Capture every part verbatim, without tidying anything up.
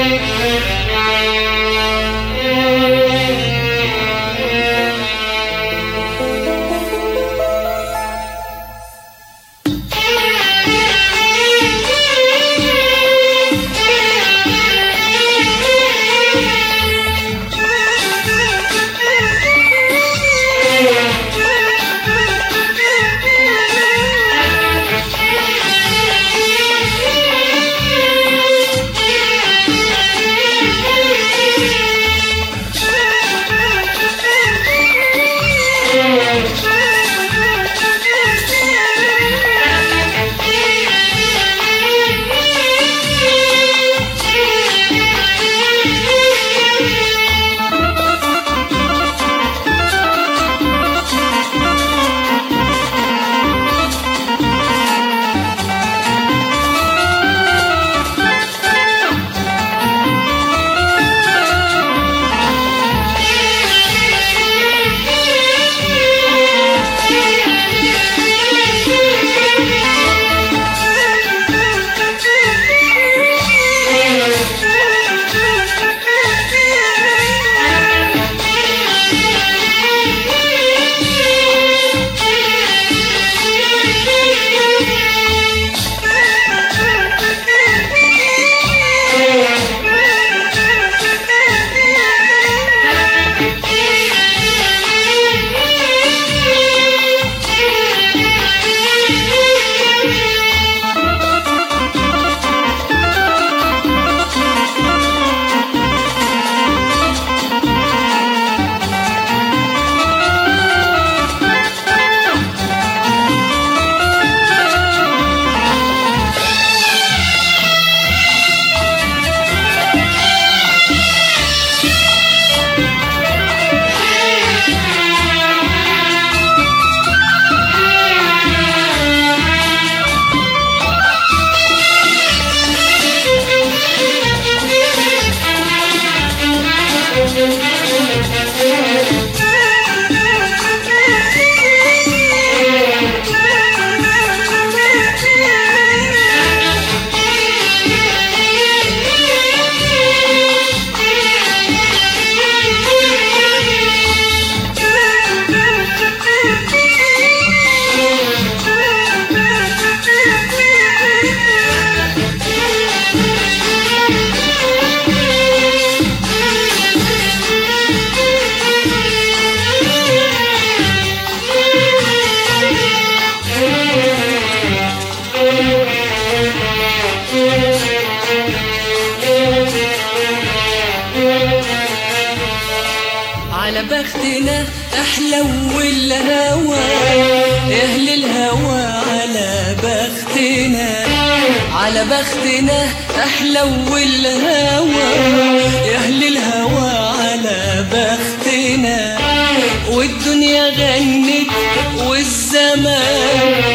على بختنا احلو الهوى، اهل الهوى على بختنا، على بختنا احلو الهوى، اهل الهوى على بختنا. والدنيا غنت والزمان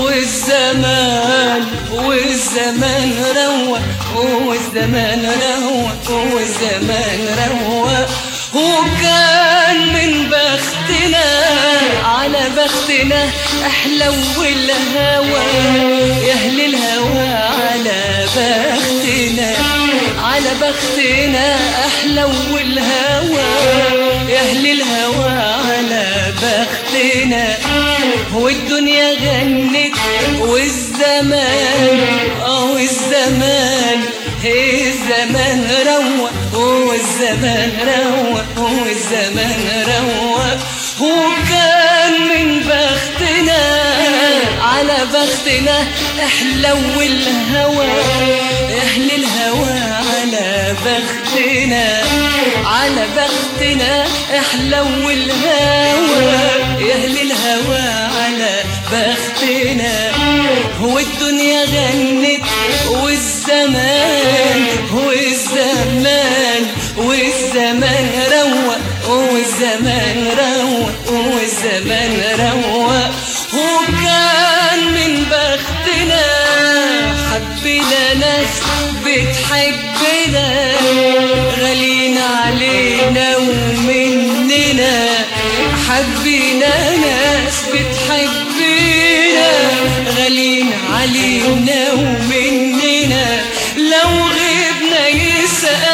والزمان والزمان روق، والزمان روق، والزمان روق. وكان من بختنا على بختنا احلو الهوى، يا اهل الهوى على بختنا، على بختنا احلو الهوى، يا اهل الهوى على بختنا. والدنيا غنت والزمان اه والزمان الزمان روق، والزمان روق، والزمان روق. وكان من بختنا على بختنا احلو الهوى، اهل الهوى على بختنا، على بختنا احلو الهوى، يا اهل الهوى على بختنا. والدنيا غنت والزمان والزمان والزمان روق، والزمان روق، والزمان روق. وكان من بختنا حبينا ناس بتحبنا، غالين علينا ومننا. حبينا ناس بتحبنا، غالين علينا ومننا. لو غبنا يسأل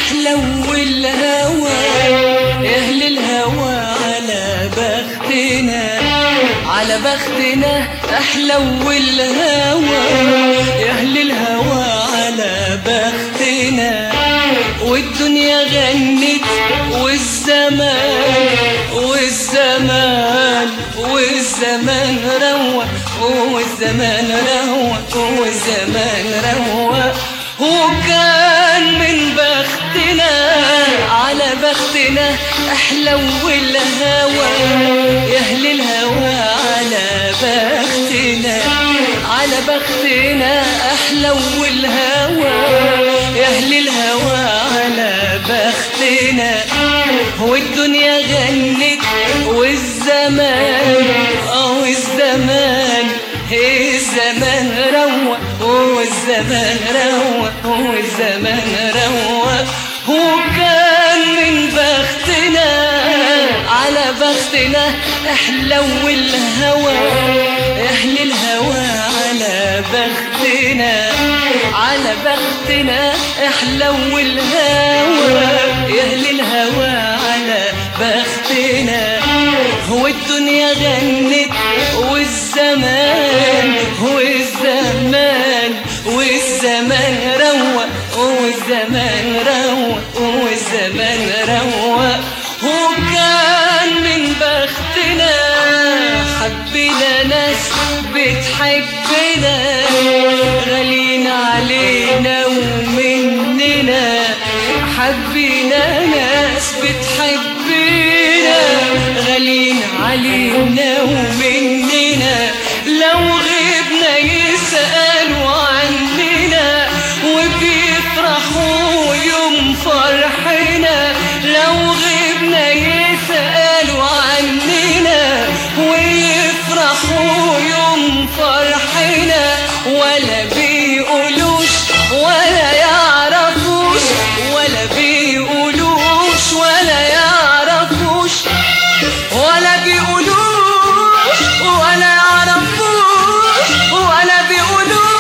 أحلى والهوى يا أهل الهوى على بختنا على بختنا أحلى والهوى يا أهل الهوى على بختنا والدنيا غنت والزمان والزمان والزمان روى والزمان روى والزمان روى وكان من بختنا على بختنا أحلى والهوى يا أهل الهوى على بختنا على بختنا أحلى والهوى يا أهل الهوى على بختنا والدنيا غنت والزمان اه والزمان الزمان روى والزمان روى والزمان روى وكان من بختنا على بختنا أحلى والهوى يا أهل الهوى على بختنا على بختنا أحلى والهوى يا أهل الهوى على بختنا هو الدنيا غنت والزمان والزمان والزمان روى والزمان روى والزمان روى وكان من بختنا حبينا ناس بتحبنا غالين علينا ومننا حبينا ناس بتحبنا غالين علينا ومننا لو غبنا يسألوا عننا وبيفرحوا يوم فرحنا لو غبنا يسألوا عننا ويفرحوا يوم فرحنا ولا بيقولوش ولا يعرفوش ولا بيقولوش ولا يعرفوش ولا بيقولوش ولا يعرفوش ولا بيقولوش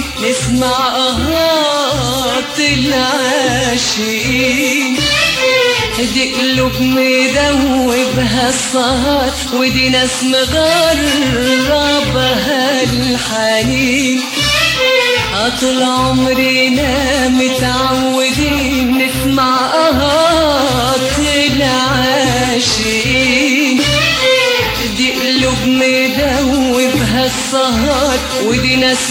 نسمع آهات العاشقين. دي قلوب مدوبها السهر ودي ناس مغربها الحنين. طول عمرنا متعودين نسمع آهات العاشقين. دي قلوب مدوبها السهر ودي ناس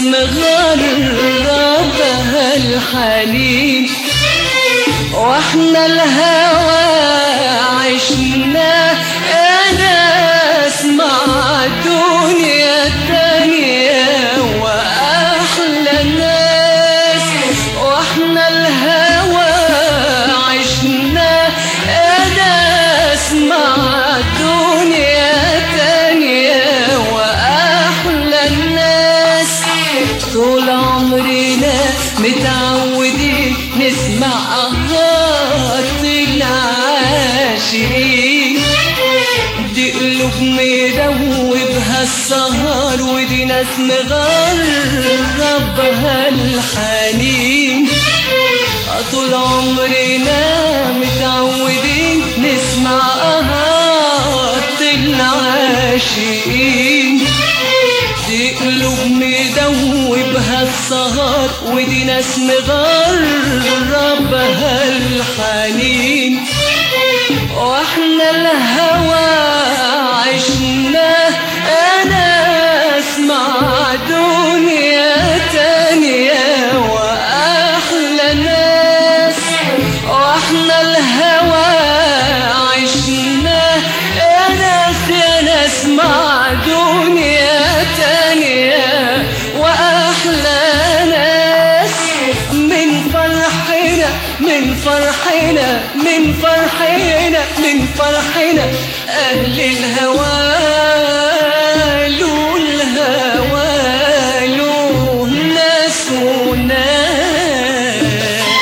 مغربها الحنين. واحنا الهوى عشنا ناس مع الدنيا التانية وأحلى الناس. واحنا الهوى عشنا ناس مع الدنيا التانية وأحلى الناس. طول عمرنا متعودين نسمع آهات العاشقين. دي قلوب مدوبها السهر ودي ناس مغربها الحنين. طول عمرنا متعودين نسمع آهات العاشقين. دي قلوب مدوبها السهر ودي ناس مغربها الحنين. واحنا الهوى عشنا ناس مع دنيا تانية وأحلى ناس. واحنا الهوى عشنا ناس يا ناس مع دنيا تانية وأحلى ناس. من فرحنا من فرحنا من فرحنا من فرحنا أهل الهوى له الهوى له ناس وناس.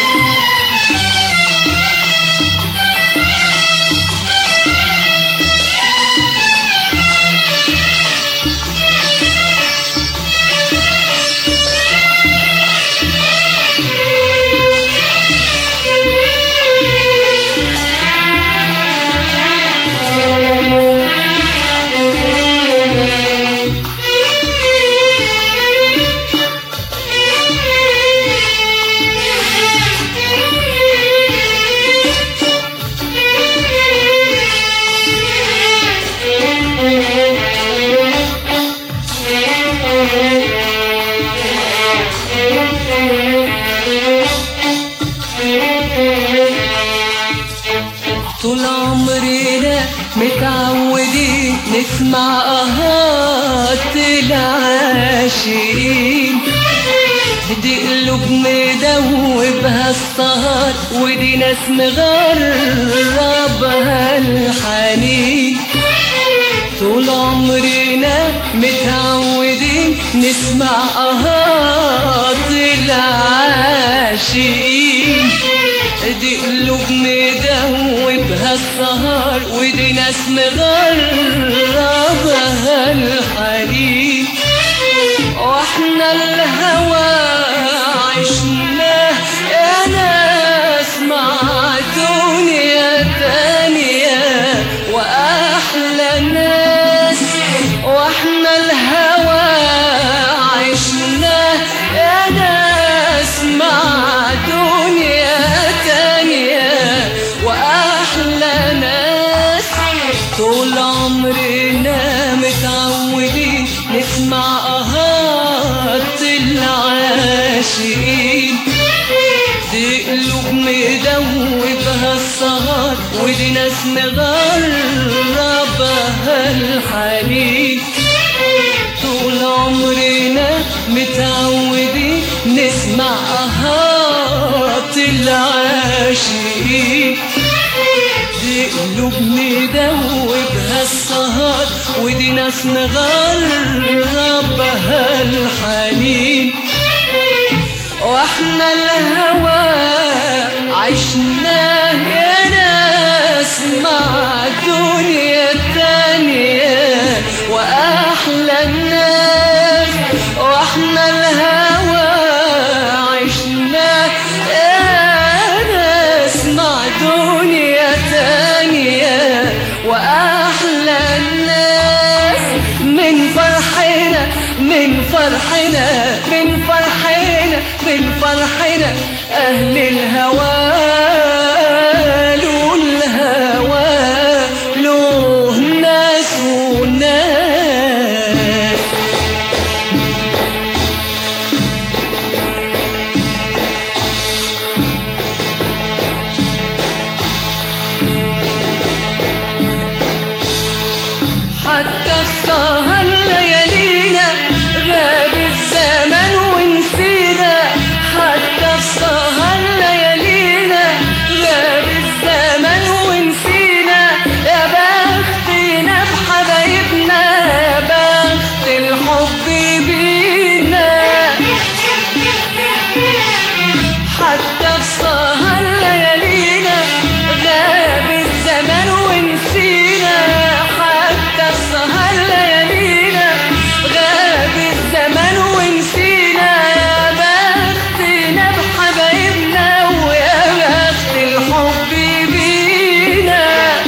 طول عمرنا متعودين نسمع آهات العاشقين. دي قلوب مدوبها السهر ودي ناس مغربها الحنين. طول عمرنا متعودين نسمع آهات العاشقين. دي قلوب مدوبها السهر ودي ناس مغربها الحنين. واحنا الهوى عشنا يا ناس مع دنيا تانية وأحلى ناس. واحنا الهوى عشنا يا ناس مع دنيا تانية وأحلى ناس. طول عمرنا متعودين نسمع آهات العاشقين. دي قلوب مدوبها السهر ودي ناس مغربها الحنين. طول عمرنا متعودين نسمع آهات العاشقين. دي قلوب مدوبها السهر ودي ناس مغربها الحنين. واحنا الهوى عشنا يا ناس مع الدنيا التانية وأحلى الناس. واحنا الهوى ليالينا أهل الهوى له الهوى له ناس وناس. حتى في سهر ليالينا غاب الزمن ونسينا، حتى في سهر ليالينا غاب الزمن ونسينا. يا بختنا بحبايبنا يا بخت الحب بينا. حتى في سهر ليالينا غاب الزمن ونسينا، حتى في سهر ليالينا غاب الزمن ونسينا. يا بختنا بحبايبنا ويا بخت الحب بينا.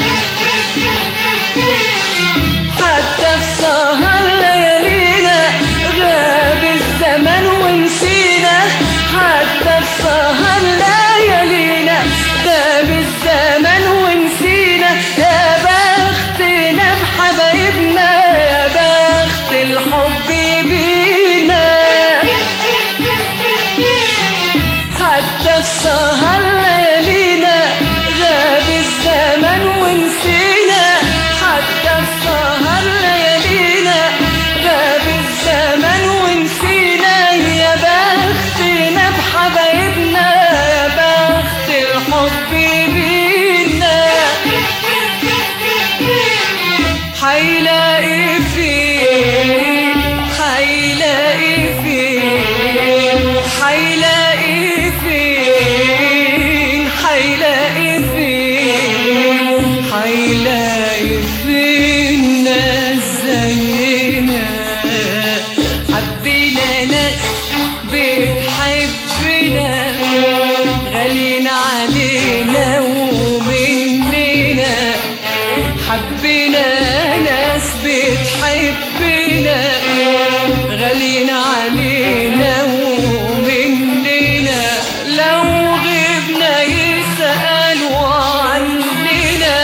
حتى في سهر ليالينا غاب الزمن ونسينا، حتى في سهر ليالينا غاب الزمن ونسينا. يا بختنا بحبايبنا يا بخت الحب بينا. حتى في سهر ليالينا غاب الزمن ونسينا، حتى في سهر ليالينا غاب الزمن ونسينا. يا بختنا بحبايبنا يا بخت الحب بينا. حيلاقي فين حيلاقي فين حيلاقي فين حيلاقي فين حيلاقي فين ناس زينا. حبينا ناس بتحبنا غاليين علينا ومننا. حبينا ناس بتحبنا غاليين علينا ومننا. لو غبنا يسألوا عننا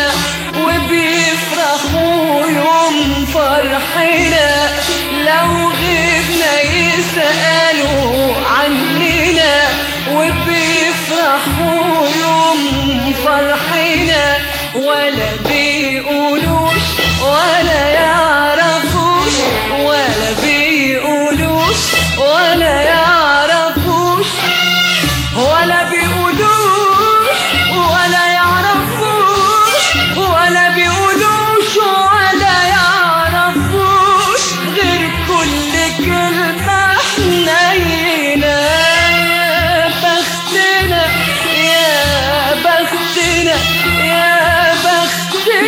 وبيفرحوا يوم فرحنا. لو غبنا يسألوا عننا وبيفرحوا يوم فرحنا. ولا بيقولوش ولا يعرفوش، ولا بيقولوش ولا يعرفوش، ولا بيقولوش ولا يعرفوش، ولا بيقولوش ولا يعرفوش غير كل كلمة حنينة. يا بختنا يا بختنا يا بختنا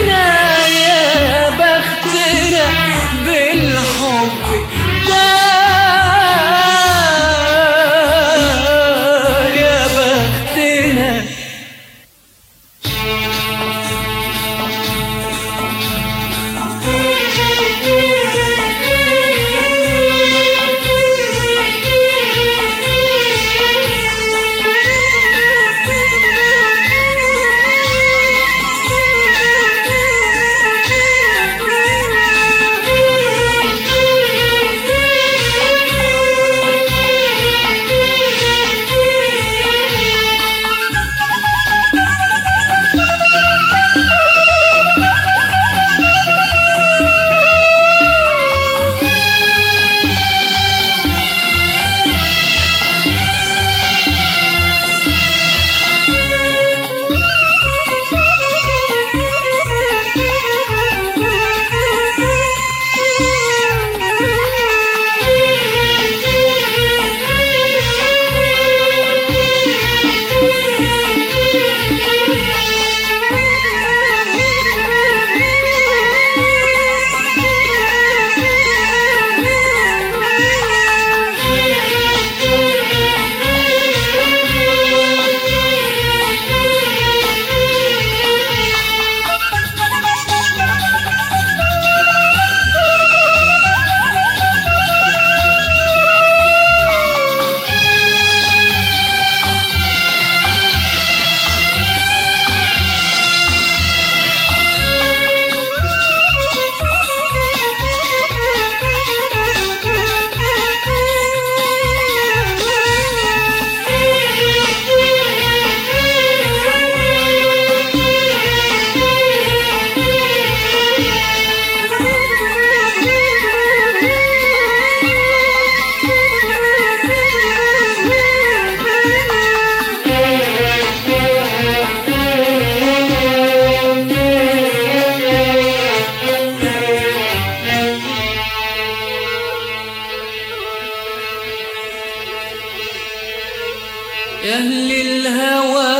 يا أهل الهوى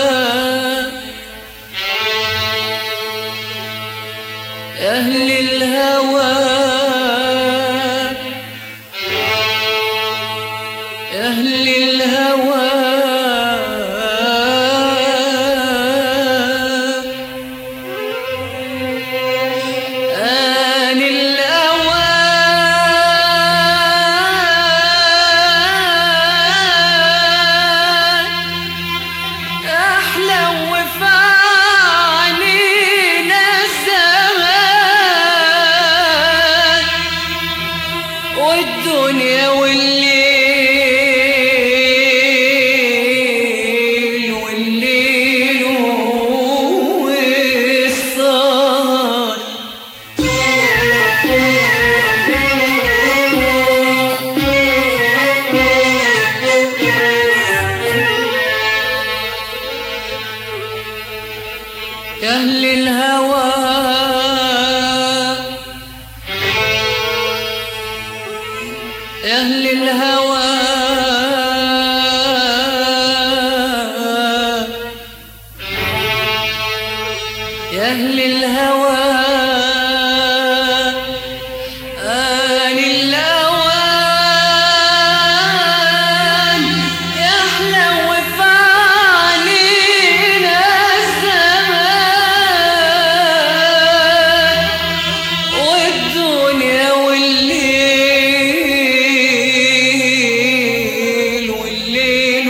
يا أهل الهوى يا أهل الهوى آن الأوان أحلى وفانينا الزمان والدنيا والليل والليل والسهر يا أهل الهوى يا أهل الهوى يا أهل الهوى آن الأوان يحلى وفانينا الزمان والدنيا والليل والليل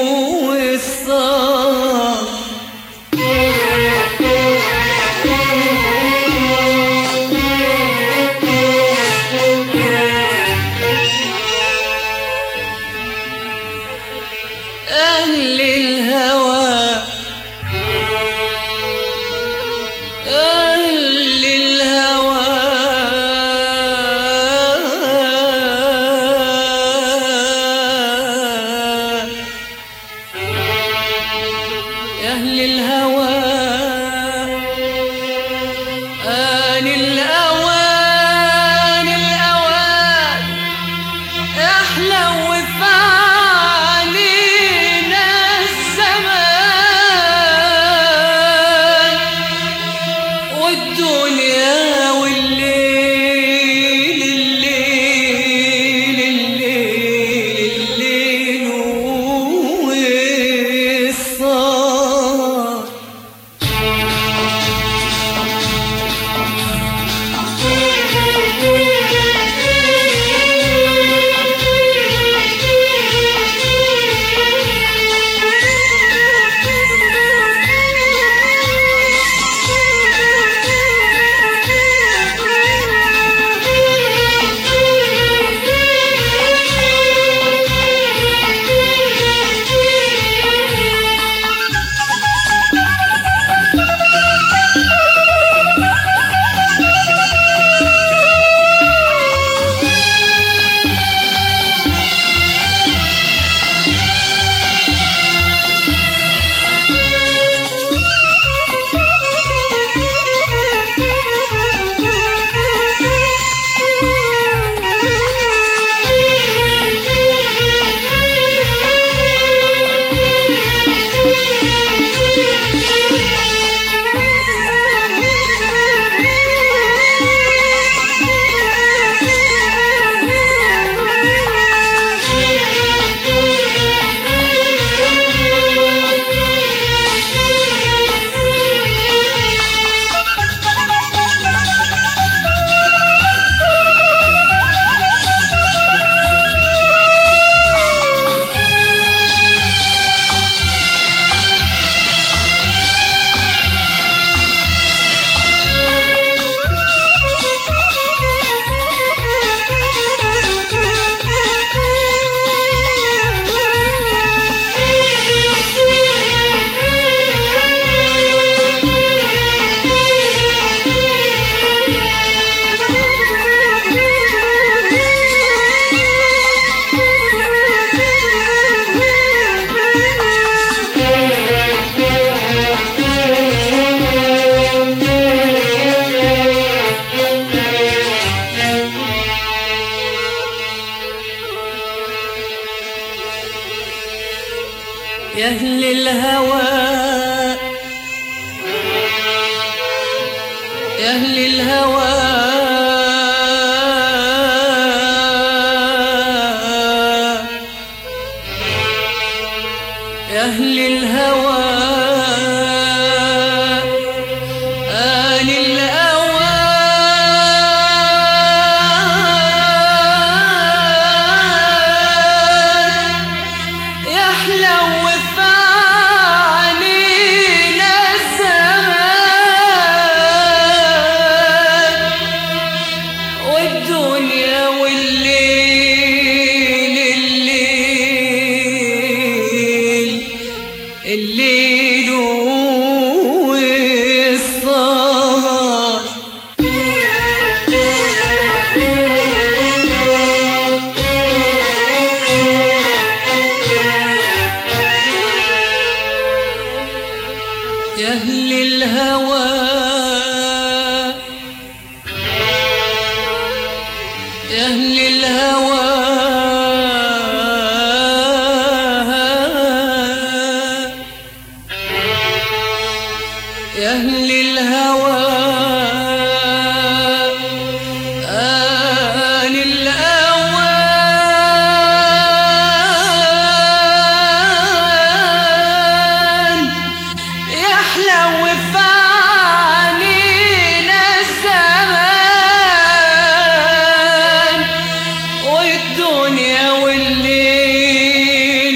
والسهر أهل الهوى أهل الهوى يا أهل الهوى آن الأوان الأوان أحلى وفانينا الزمان والدنيا والليل الليل الليل الليل والسهر يا أهل الهوى يا أهل الهوى يا أهل الهوى آل الأوى يحلو في عنينا الزمان والدنيا والليل الليل الليل والسهر يا أهل الهوى يا أهل الهوى يا أهل الهوى آل الأوان يحلو في عنينا الزمان والدنيا والليل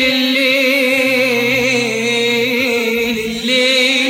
الليل الليل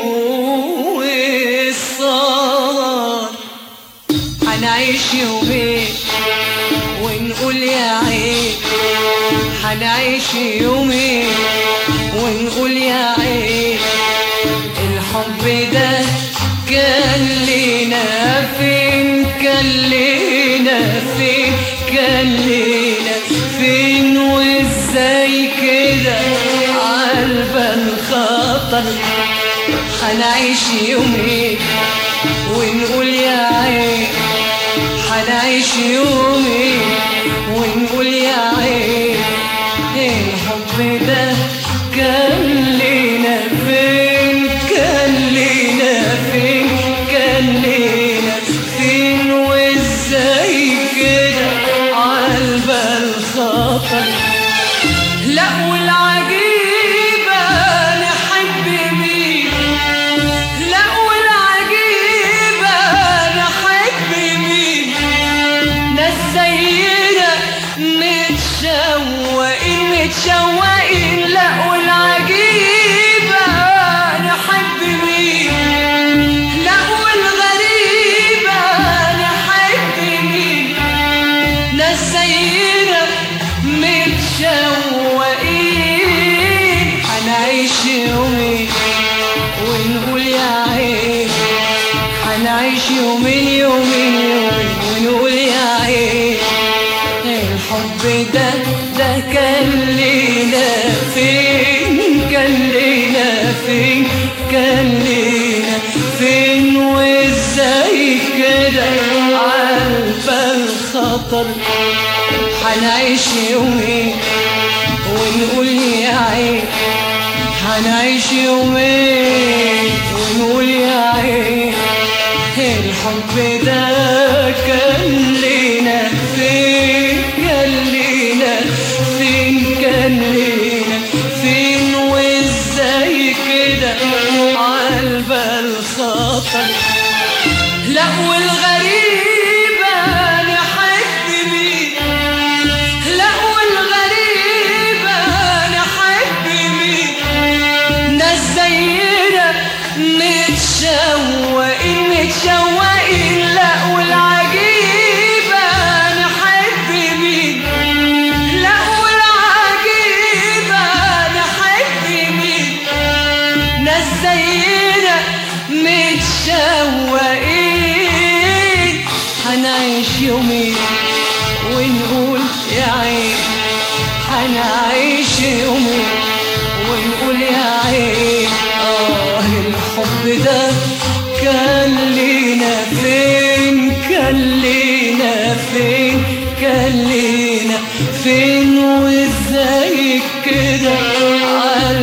والسهر حنعيش يومين ونقول يا عين حنعيش يومين ونقول يا عين الحب ده كان لينا فين كان لينا فين كان لينا فين وازاي كده عالبال خطر حنعيش يومين ونقول يا عين حنعيش يومين ونقول يا عين الحب ده كان لينا فين كان لينا فين كان لينا فين وازاي كده عالبال خطر لا والعجيبة نحب مين لا والعجيبة نحب مين ناس زينا متشوقين متشوقين لا والعجيبة نحب مين لا والغريبة نحب مين ناس زينا متشوقين حنعيش يومين ونقول يا عين حنعيش يومين يومين يومين ونقول يا عين الحب ده ده كان لينا فين كان لينا فين كان لينا فين وازاي كده عالبال خطر حنعيش يومين ونقول يا عين حنعيش يومين ونقول يا عين الحب ده كان لينا فين كان لينا فين كان لينا فين وازاي كده عالبال خطر لا والغريبة نحب مين لا والغريبة نحب مين ناس زينا متشوقين متشوقين لا والعجيبة نحب مين لا والعجيبة نحب مين ناس زينا متشوقين حنعيش يومين ونقول يا عين حنعيش يومين ونقول يا عين آه الحب ده كان لينا فين كان لينا فين كان لينا فين وازاي كده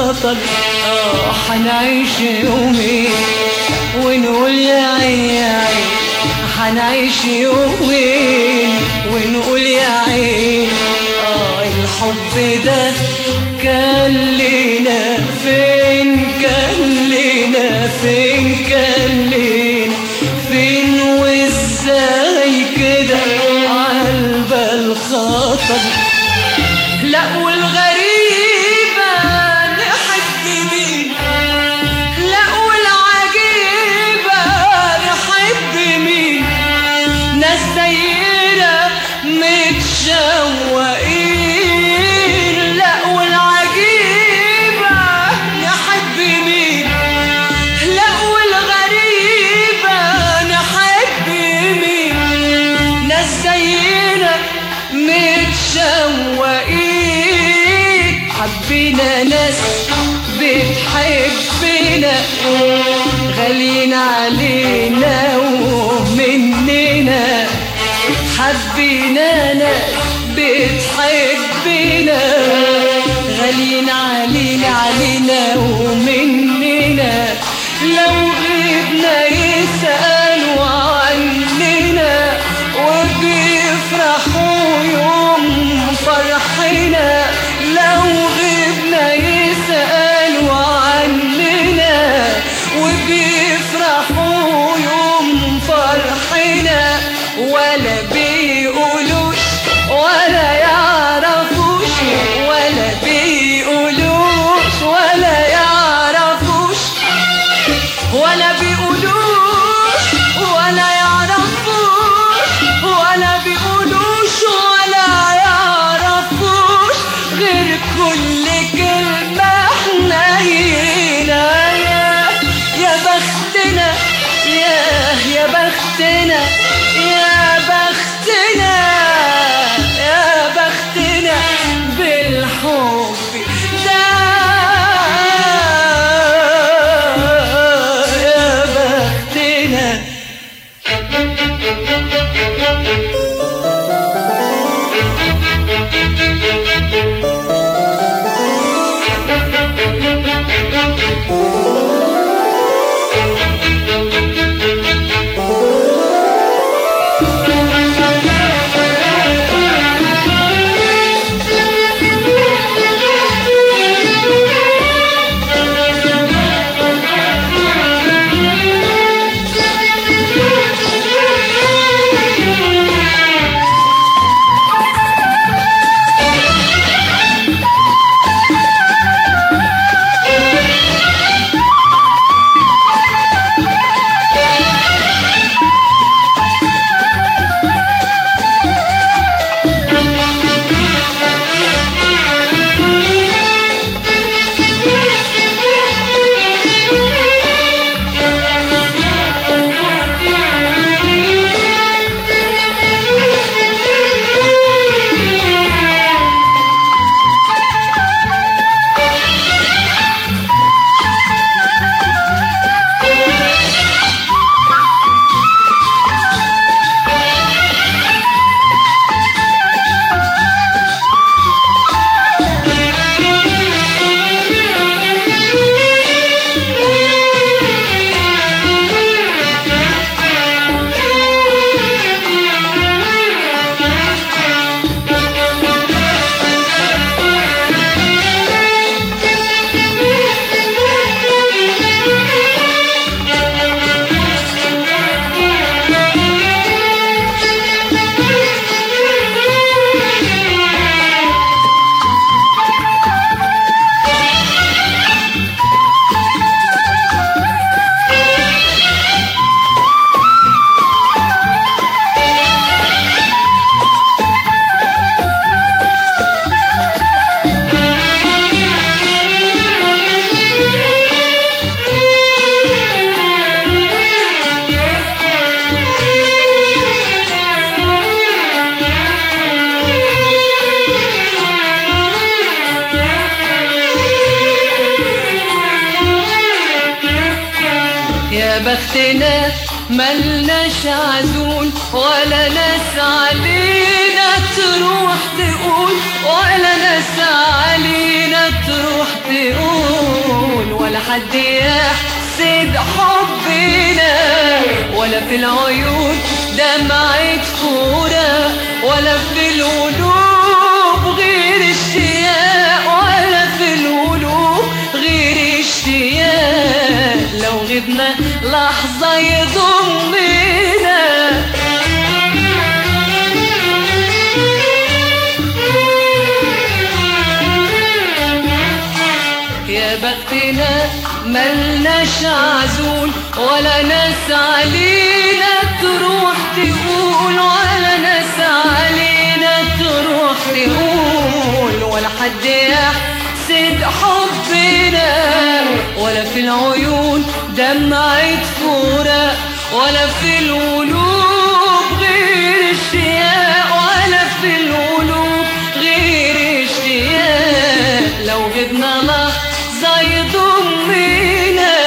الخطر. اه حنعيش يومين ونقول يا عين يا عين، حنعيش يومين ونقول يا عين. اه الحب ده كان لينا فين، كان لينا فين، كان لينا فين، وازاي كده عالبال خطر. لا والغريبة نحب مين، لا والعجيبة نحب مين، ناس زينا متشوقين. لا والعجيبة نحب مين، لا والغريبة نحب مين، ناس زينا متشوقين. حبينا ناس بتحبنا غالين علينا ومننا، حبينا ناس بتحبنا غالين علينا علينا ومننا. لو غبنا يسألوا عننا وبيفرحوا يوم فرحنا. لو غبنا يسألوا عننا وبيفرحوا يوم فرحنا. ولا بيقولوش ولا يعرفوش، ولا بيقولوش ولا يعرفوش، ولا بيقولوش ولا يعرفوش، ولا بيقولوش ولا يعرفوش غير كل كلمة حنينة. يا يا بختنا، يا يا بختنا، يا بختنا، يا بختنا بالحب ده، يا بختنا. يا بختنا ملناش عزول ولا ناس علينا تروح تقول، ولا ناس علينا تروح تقول. حد يحسد حبنا، ولا في العيون دمعة فراق، ولا في القلوب غير اشتياق، ولا في القلوب غير اشتياق. لو غبنا لحظة يضمنا، يا بختنا ملناش عزول، ولا ناس علينا تروح تقول، ولا ناس علينا تروح تقول، ولا حد يحسد حبنا، ولا في العيون دمعة فراق، ولا في القلوب غير اشتياق، ولا في القلوب غير اشتياق. لو غبنا لحظة يضمنا،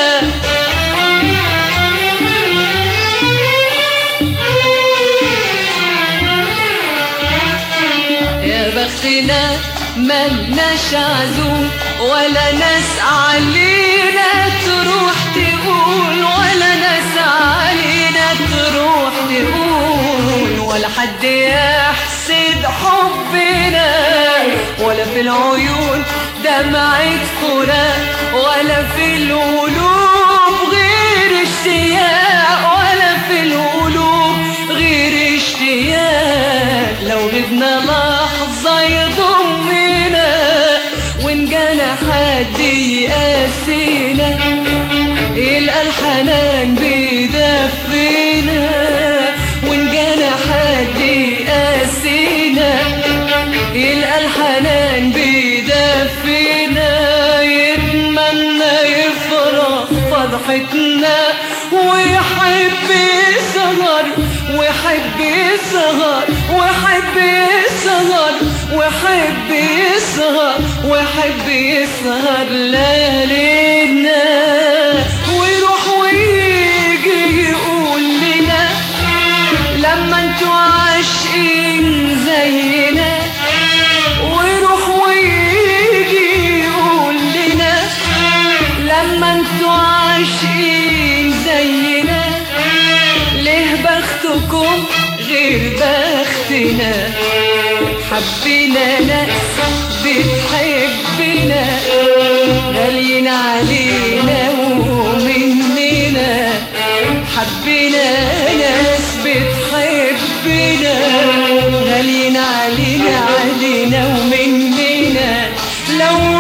يا بختنا ملناش عزول، ولا ناس علينا تروح تقول، ولا ناس علينا تروح تقول، ولا حد يحسد حبنا، ولا في العيون دمعة فراق، ولا في القلوب غير اشتياق، ولا في القلوب غير اشتياق. لو غبنا لحظة يضمنا، وإن جانا حد يقاسينا، يلقى الحنان بيدفينا، وإن جانا حد يقاسينا، يلقى الحنان بيدفينا، يتمنى يفرح فرحتنا، ويحب يسهر ويحب يسهر ويحب يسهر ويحب يسهر ويحب يسهر ليالينا، ويروح ويجي يقول لنا لما انتوا عاشقين زينا، ويروح ويجي يقول لنا لما انتوا عاشقين زينا، ليه بختكم غير بختنا؟ حبينا ناس بتحبنا، غاليين علينا ومننا، حبينا ناس بتحبنا، غاليين علينا علينا ومننا. لو